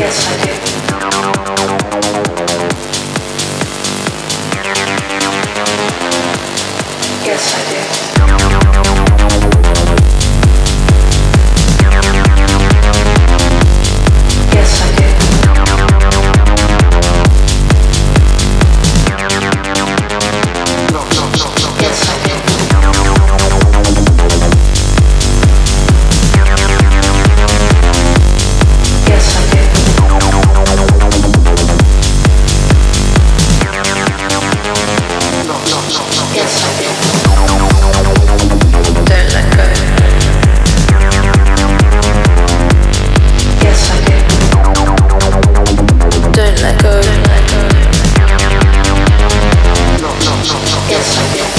Yes, I do. Yes, I do. Yes, I do. No, no, no, no. Yes, I do. Yes, I do. No, no, no, no. Yes, I do. Don't let go. Yes, I do. Don't let go. No, no, no, no. Yes, I do.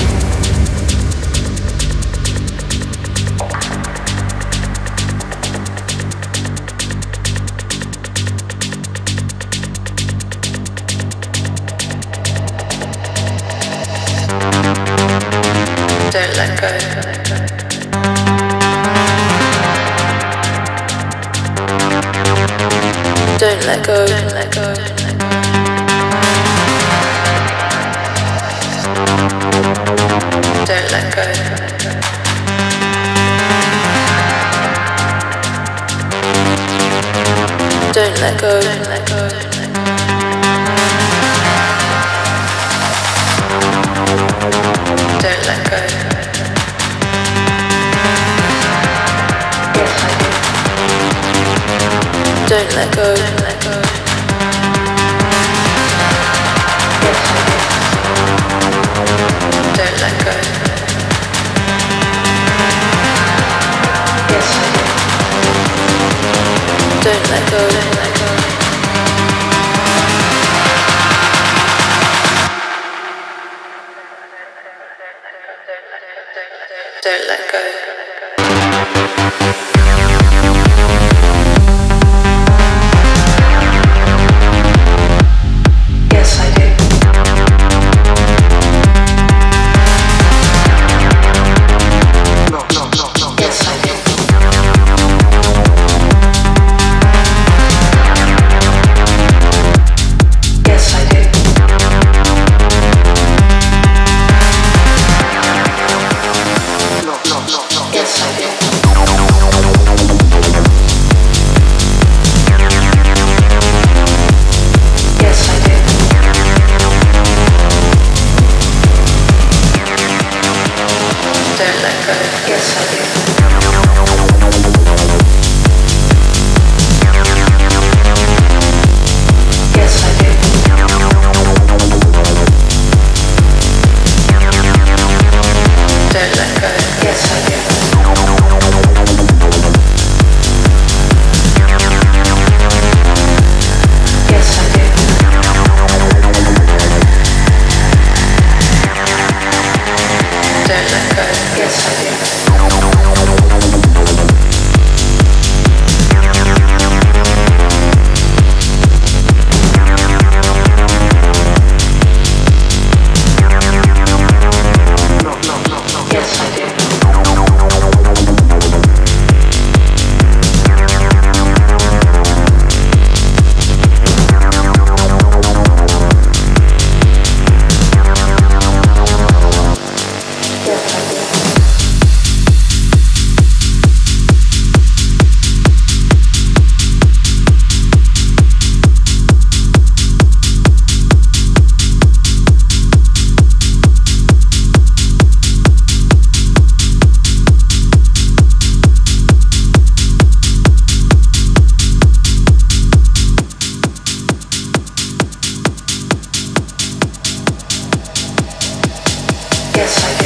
Don't let go. Don't let go. Don't let go. Don't let go. Don't let go. Don't let go. Don't let go. Yes, I do. Don't let go. Don't let go. Yes, I do. Don't let go. Yes, I do. Don't let go. Don't let go. Don't let go. Yes, I do. No, no, no, no. Yes, I do. Yes, I do. No, no, no, no. Yes, I do. Yes, I do. Don't let go. Yes, I do. Yes, I do. Don't let go. Yes, I do. Yes, I do. Don't let go. Yes, I do. No, no, no, no. Yes, I do. Yes, I do. Yes, I do.